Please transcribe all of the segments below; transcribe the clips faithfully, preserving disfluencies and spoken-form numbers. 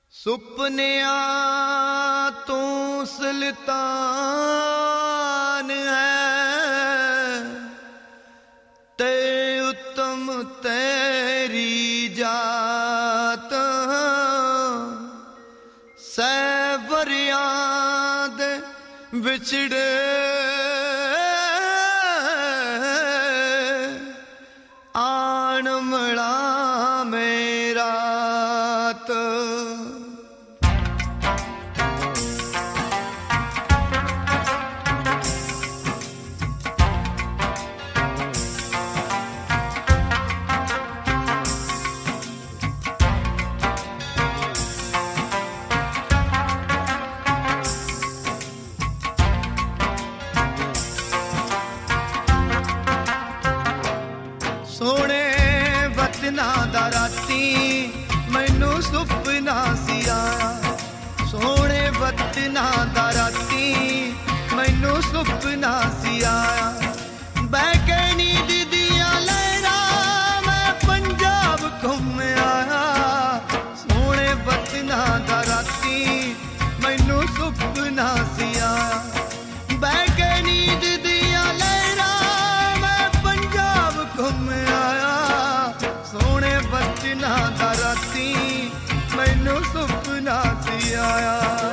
ਸੁਪਨਿਆਂ ਤੂੰ ਸੁਲਤਾਨ ਹੈ ਤੇ ਉੱਤਮ ਤੇਰੀ ਜਾਤ ਸੈਵਰਿਆਂ ਦੇ ਵਿਛੜੇ ਆਣ ਮਲਾ ਮੇਰਾ ਸੋਹਣੇ ਵਤਨਾਂ ਦਾ ਰਾਤੀ ਮੈਨੂੰ ਸੁਪਨਾ ਸੀ ਆਇਆ ਸੋਹਣੇ ਵਤਨਾਂ ਦਾ ਰਾਤੀ ਮੈਨੂੰ ਸੁਪਨਾ ਸੀ ਆਇਆ ਬਹਿ ਕੇ ਨੀਂਦ ਦੀਆਂ ਲਹਿਰਾਂ ਮੈਂ ਪੰਜਾਬ ਘੁੰਮ ਆਇਆ ਸੋਹਣੇ ਵਤਨਾਂ ਦਾ ਰਾਤੀ ਮੈਨੂੰ ਸੁਪਨਾ ਸੀ ਆਇਆ ਬਹਿ ਕੇ ਨੀਂਦ ਦੀਆਂ ਲਹਿਰਾਂ ਮੈਂ ਪੰਜਾਬ ਘੁੰਮ ਆਇਆ ਸੋਹਣੇ ਵਤਨਾਂ ਦਾ ਰਾਤੀ ਮੈਨੂੰ ਸੁਪਨਾ ਸੀ ਆਇਆ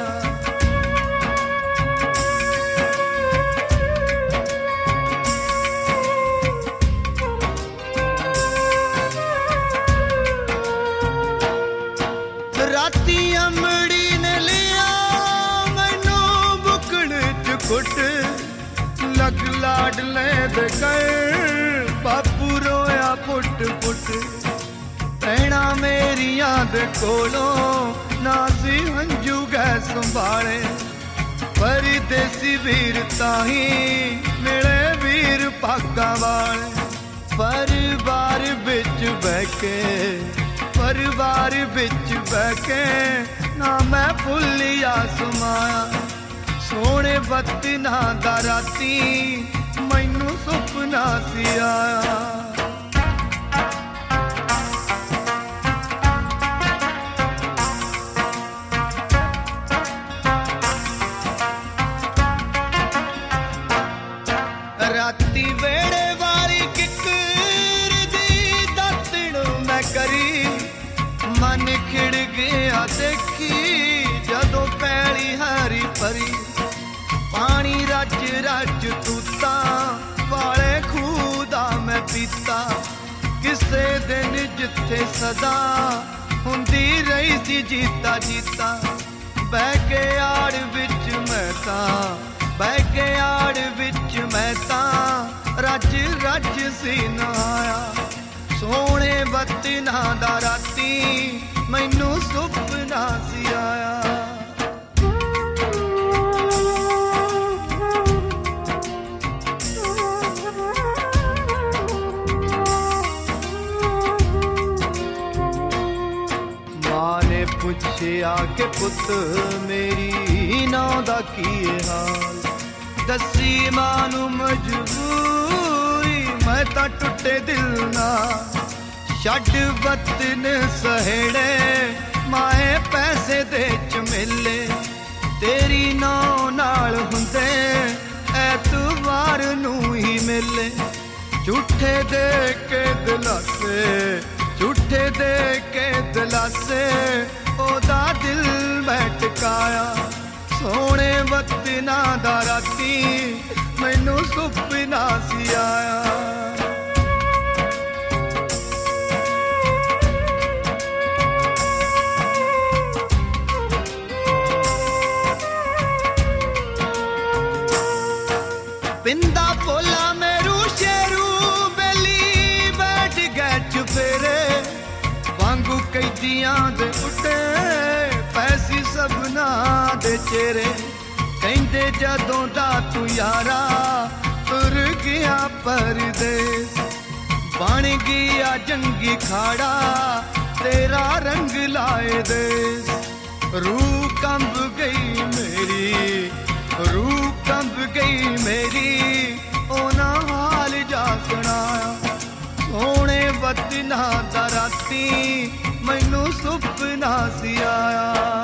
ਰਾਤੀ ਅੰਮੜੀ ਨੇ ਲਿਆ ਮੈਨੂੰ ਬੁਕਣ ਚ ਕੁੱਟ ਲੱਗ ਲਾਡਲੇ ਦੇ ਕਰ ਬਾਪੂ ਰੋਇਆ ਪੁੱਟ ਪੁੱਟ ਭੈਣਾ ਮੇਰੀਆਂ ਦੇ ਕੋਲੋਂ ਨਾ ਸੀ ਹੰਝੂ ਗਏ ਸੰਭਾਲੇ ਪਰਦੇਸੀ ਵੀਰ ਤਾਹੀਂ ਮਿਲੇ ਵੀਰ ਭਾਗਾਂ ਵਾਲੇ ਪਰਿਵਾਰ ਵਿੱਚ ਬਹਿ ਕੇ ਪਰਿਵਾਰ ਵਿੱਚ ਬਹਿ ਕੇ ਨਾ ਮੈਂ ਭੁੱਲਿਆ ਸਮਾਇਆ ਸੋਹਣੇ ਵਤਨਾਂ ਦਾ ਰਾਤੀ ਮੈਨੂੰ ਸੁਪਨਾ ਸੀ ਆਇਆ ਰਾਤੀ ਵੇੜੇ ਵਾਲੀ ਕਿੱਕਰ ਦੀ ਦਾਤਣ ਮੈਂ ਕਰੀ ਮਨ ਖਿੜ ਗਿਆ ਦੇਖੀ ਜਦੋਂ ਪੈਲੀ ਹਰੀ ਭਰੀ ਪਾਣੀ ਰੱਜ ਰੱਜ ਤੂਤਾਂ ਵਾਲੇ ਖੂਹ ਦਾ ਮੈਂ ਪੀਤਾ ਕਿਸੇ ਦਿਨ ਜਿੱਥੇ ਸਦਾ ਹੁੰਦੀ ਰਹੀ ਸੀ ਜੀਤਾ ਜੀਤਾ ਬਹਿ ਕੇ ਆੜ ਵਿੱਚ ਮੈਂ ਤਾਂ ਬਹਿ ਕੇ ਆੜ ਵਿੱਚ ਮੈਂ ਤਾਂ ਰੱਜ ਰੱਜ ਸੀ ਨਾਇਆ ਸੋਹਣੇ ਵਤਨਾਂ ਦਾ ਰਾਤੀ ਮੈਨੂੰ ਸੁਪਨਾ ਸੀ ਆਇਆ ਮਾਂ ਨੇ ਪੁੱਛਿਆ ਕਿ ਪੁੱਤ ਮੇਰੀ ਨਾਂ ਦਾ ਕੀ ਹਾਲ ਦੱਸੀ ਮਾਂ ਨੂੰ ਮਜਬੂਰੀ ਮੈਂ ਤਾਂ ਟੁੱਟੇ ਦਿਲ ਨਾਲ ਛੱਡ ਵਤਨ ਸਹੇੜੇ ਮਾਏ ਪੈਸੇ ਦੇ ਝਮੇਲੇ ਤੇਰੀ ਨਾਂ ਨਾਲ ਹੁੰਦੇ ਐਤਵਾਰ ਨੂੰ ਹੀ ਮਿਲੇ ਝੂਠੇ ਦੇ ਕੇ ਦਿਲਾਸੇ ਝੂਠੇ ਦੇ ਕੇ ਦਿਲਾਸੇ ਉਹਦਾ ਦਿਲ ਮੈਂ ਟਿਕਾਇਆ ਸੋਹਣੇ ਵਤਨਾਂ ਦਾ ਰਾਤੀ ਮੈਨੂੰ ਸੁਪਨਾ ਸੀ ਆਇਆ ਪਿੰਦਾ ਭੋਲਾ ਮੇਰੂ ਸ਼ੇਰੂ ਬੇਲੀ ਬੈਠ ਗਏ ਚੁਫੇਰੇ ਵਾਂਗੂ ਕੈਦੀਆਂ ਦੇ ਉੱਤੇ ਪੈਸੀ ਸਭਨਾ ਦੇ ਚਿਹਰੇ ਕਹਿੰਦੇ ਜਦੋਂ ਦਾ ਤੂੰ ਯਾਰਾ ਤੁਰ ਗਿਆ ਪਰਦੇਸ ਬਣ ਗਿਆ ਜੰਗੀ ਖਾੜਾ ਤੇਰਾ ਰੰਗ ਲਾਏ ਦੇਸ ਰੂਹ ਕੰਬ ਗਈ ਮੇਰੀ ਰੂਹ ਕੰਬ ਗਈ ਮੇਰੀ ਉਹਨਾਂ ਹਾਲ ਜਾ ਸੁਣਾਇਆ ਸੋਹਣੇ ਵਤਨਾਂ ਦਾ ਰਾਤੀ ਮੈਨੂੰ ਸੁਪਨਾ ਸੀ ਆਇਆ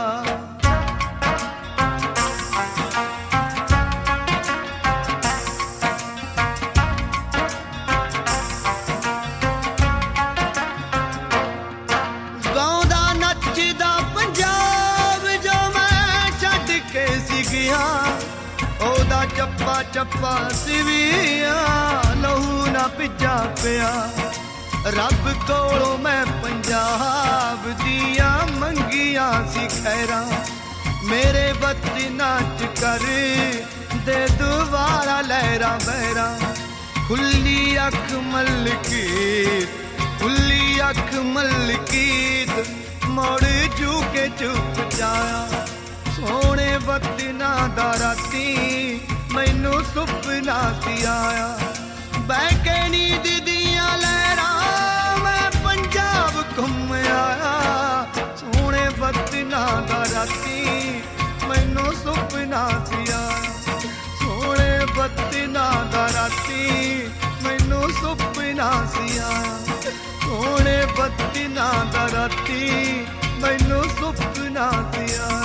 सिविया ओदा चप्पा चप्पा सिविया लहू ना भिजा पिया रब कोलों मैं पंजाब दिया मंगिया सी खैरा मेरे वतना च कर दे दुबारा लहरा बहरा खुली अख मलकीत खुली अख मलकीत मोड़ झुके चुप जाया सोने वतना दा राती मैनू सुपना सी आया बह के नींद दिया लहरा मैं पंजाब घूम आया सोने वतना दा राती मैनू सुपना सी आया सोने वतना दा राती मैनू सुपना सी आया सोने वतना दा राती मैनू सुपना सी आया